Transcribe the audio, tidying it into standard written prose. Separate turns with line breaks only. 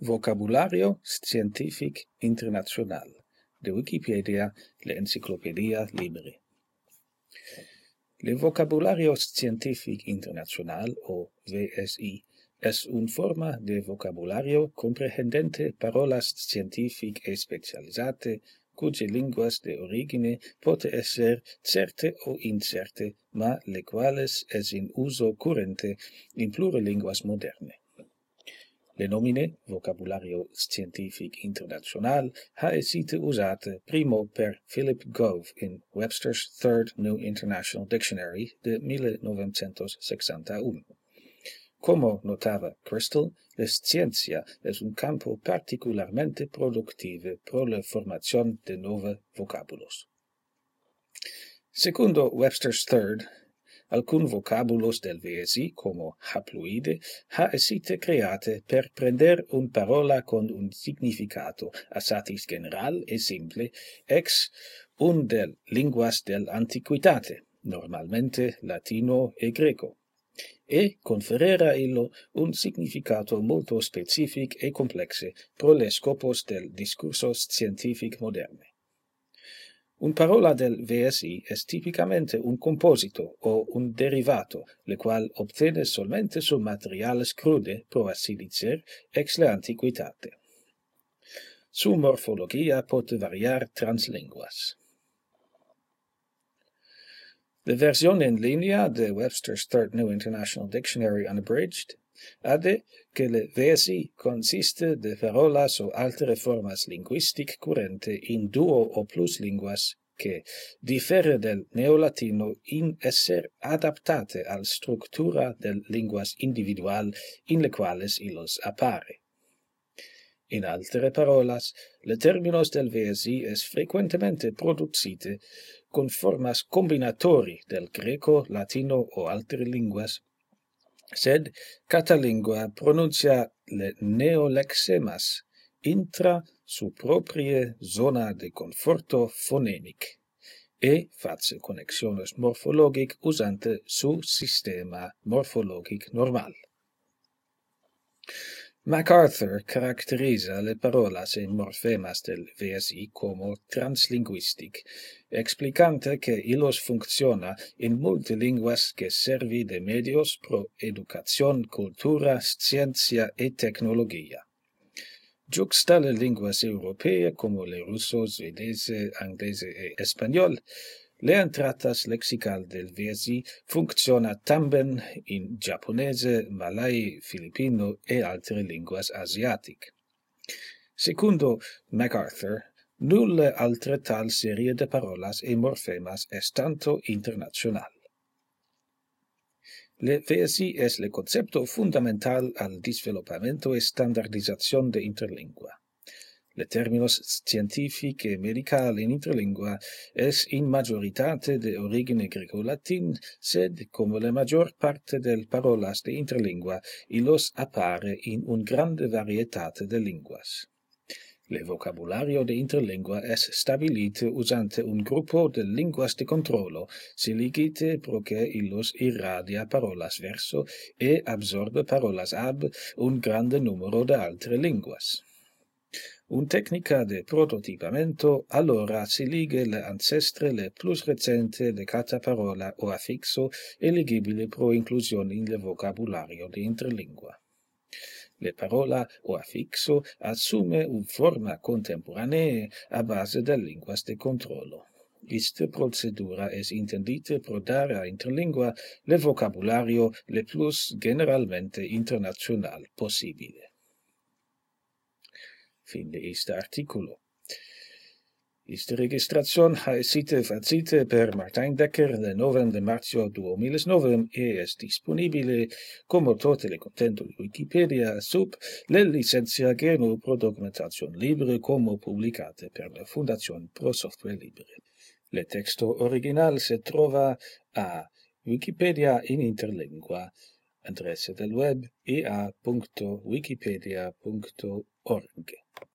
Vocabulario Scientific Internacional, de Wikipedia, la Enciclopedia Libre. El vocabulario Scientific Internacional, o VSI, es una forma de vocabulario comprehendente parolas scientific especializzate, cuye linguas de origine pote esser certe o incerte, ma le quales es in uso currente in plure linguas moderne. Le nomine vocabulario scientific international ha esite usate primo per Philip Gove in Webster's Third New International Dictionary de 1961. Como notava Crystal, la ciencia es un campo particularmente productivo pro la formación de nuevos vocábulos. Secondo Webster's Third, alcun vocabulos del VSI, como haploide, ha esite create per prender un parola con un significato assatis general e simple, ex un del linguas del antiquitate, normalmente latino e greco, e conferera illo un significato molto specific e complexe pro le scopos del discurso scientific moderne. Un parola del VSI es tipicamente un composito o un derivato, le qual obtiene solamente su materiales crude, pro assi dicer, ex la antiquitate. Su morfologia pote variar translinguas. La versión en línea de Webster's Third New International Dictionary Unabridged ade que le VSI consiste de parolas o altere formas linguistic currente in duo o plus linguas que differe del neolatino in esser adaptate al structura del linguas individual in le quales illos appare. In altere parolas, le terminos del VSI es frequentemente producite con formas combinatori del greco, latino o altere linguas, sed catalingua pronuncia le neolexemas intra su proprie zona de conforto fonemic e face connexiones morfologic usante su sistema morfologic normal. MacArthur caracteriza le parolas e morfemas del VSI como translinguistic, explicante que illos funcciona in multe linguas que servi de medios pro educación, cultura, ciencia e tecnologia. Juxta le linguas europee como le russo, svedese, anglese e español, le entratas lexical del VSI funcciona tamben in giapponese, malai, filipino e altre linguas asiatic. Secondo MacArthur, nulle altre tal serie de parolas e morfemas es tanto internacional. Le VSI es le concepto fundamental al developamento e standardización de interlingua. Le terminos scientific e medical in interlingua es in majoritate de origine greco-latin, sed como la mayor parte del parolas de interlingua, illos appare in un grande varietate de linguas. Le vocabulario de interlingua es stabilite usante un gruppo de linguas de controllo, siligite proque illos irradia parolas verso e absorbe parolas ab un grande numero de altre linguas. Un tecnica de prototipamento allora silige le ancestre le plus recente de cata parola o affixo eligibile pro inclusione in le vocabulario de interlingua. Le parola o affixo assume un forma contemporanee a base de linguas de controllo. Iste procedura es intendite pro dar a interlingua le vocabulario le plus generalmente internacional possibile. Fin de este articulo. Iste registrazione ha esite facite per Martin Decker de 9 de marzo 2009 e es disponibile como tote le contento de Wikipedia sub le licencia GNU pro documentazione libre como publicate per la Fundación Pro Software Libre. Le texto original se trova a Wikipedia in interlingua, adresse del web ia.wikipedia.org.